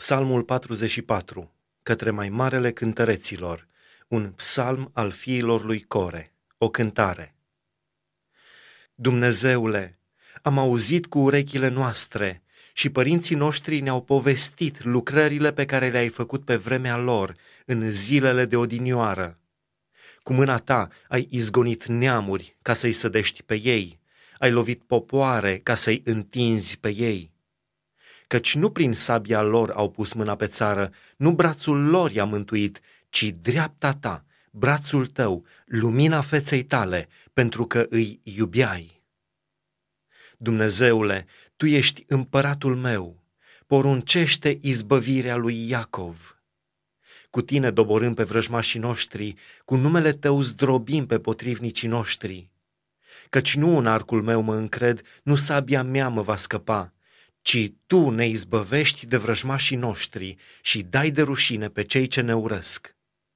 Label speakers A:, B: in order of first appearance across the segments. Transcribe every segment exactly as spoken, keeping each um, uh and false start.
A: Psalmul patruzeci și patru, către mai marele cântăreților, un psalm al fiilor lui Core, o cântare. Dumnezeule, am auzit cu urechile noastre și părinții noștri ne-au povestit lucrările pe care le-ai făcut pe vremea lor, în zilele de odinioară. Cu mâna ta ai izgonit neamuri ca să-i sădești pe ei, ai lovit popoare ca să-i întinzi pe ei. Căci nu prin sabia lor au pus mâna pe țară, nu brațul lor i-a mântuit, ci dreapta ta, brațul tău, lumina feței tale, pentru că îi iubeai. Dumnezeule, tu ești împăratul meu, poruncește izbăvirea lui Iacov. Cu tine doborâm pe vrăjmașii noștri, cu numele tău zdrobim pe potrivnicii noștri. Căci nu în arcul meu mă încred, nu sabia mea mă va scăpa, ci tu ne izbăvești de vrăjmașii noștri și dai de rușine pe cei ce ne urăsc.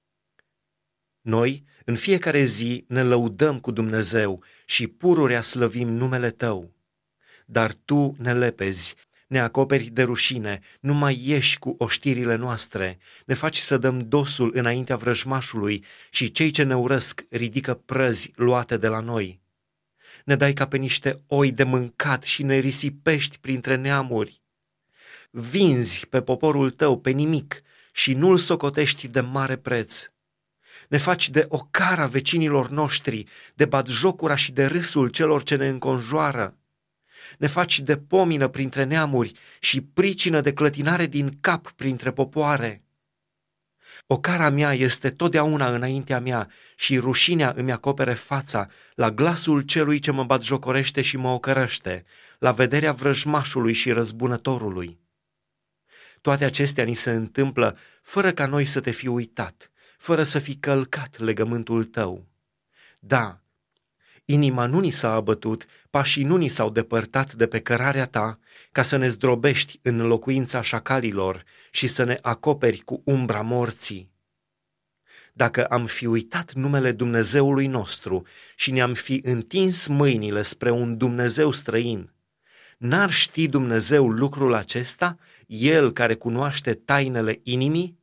A: Noi, în fiecare zi, ne lăudăm cu Dumnezeu și pururea slăvim numele tău. Dar tu ne lepezi, ne acoperi de rușine, nu mai ieși cu oștirile noastre, ne faci să dăm dosul înaintea vrăjmașului și cei ce ne urăsc ridică prăzi luate de la noi. Ne dai ca pe niște oi de mâncat și ne risipești printre neamuri. Vinzi pe poporul tău pe nimic și nu-l socotești de mare preț. Ne faci de ocara vecinilor noștri, de batjocura și de râsul celor ce ne înconjoară. Ne faci de pomină printre neamuri și pricină de clătinare din cap printre popoare. Ocara mea este totdeauna înaintea mea și rușinea îmi acopere fața la glasul celui ce mă batjocorește și mă ocărăște, la vederea vrăjmașului și răzbunătorului. Toate acestea ni se întâmplă fără ca noi să te fi uitat, fără să fi călcat legământul tău. Da, inima nu ni s-a abătut, pașii nu ni s-au depărtat de pe cărarea ta, ca să ne zdrobești în locuința șacalilor și să ne acoperi cu umbra morții. Dacă am fi uitat numele Dumnezeului nostru și ne-am fi întins mâinile spre un Dumnezeu străin, n-ar ști Dumnezeu lucrul acesta, El care cunoaște tainele inimii?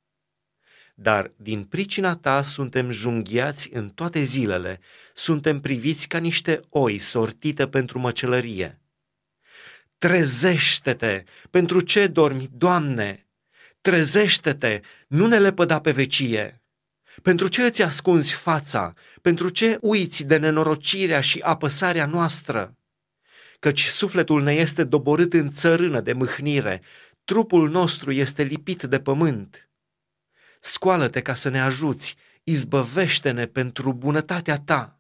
A: Dar din pricina ta suntem junghiați în toate zilele, suntem priviți ca niște oi sortite pentru măcelărie. Trezește-te! Pentru ce dormi, Doamne? Trezește-te! Nu ne lepăda pe vecie! Pentru ce îți ascunzi fața? Pentru ce uiți de nenorocirea și apăsarea noastră? Căci sufletul ne este doborât în țărână de mâhnire, trupul nostru este lipit de pământ. Scoală-te ca să ne ajuți, izbăvește-ne pentru bunătatea ta.